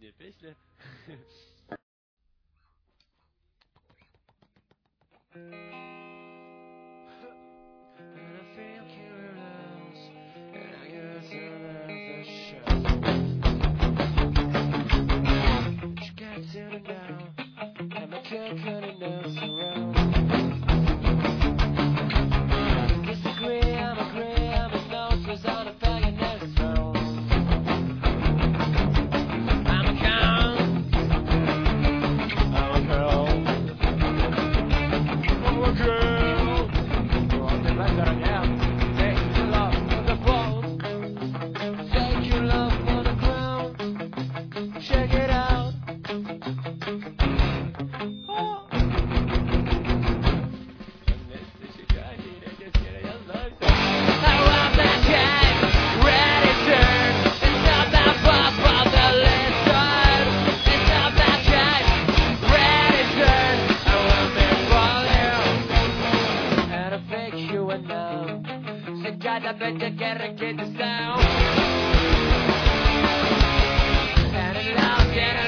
Іде пісня. And I feel curious, and I guess the show. She gets in and out, and my kid cutting us around. Disagree, I'm agree, I'm a nose, was on a faggot next round. I'm a count, I'm a girl, I'm a girl. Take your love for the ground. Check it out. I want that cat, ready turn. It's not that far from the left side. It's not that cat, ready turn. I want that volume. And I fake you and now. Se cada vez que requiere sound. And it loud,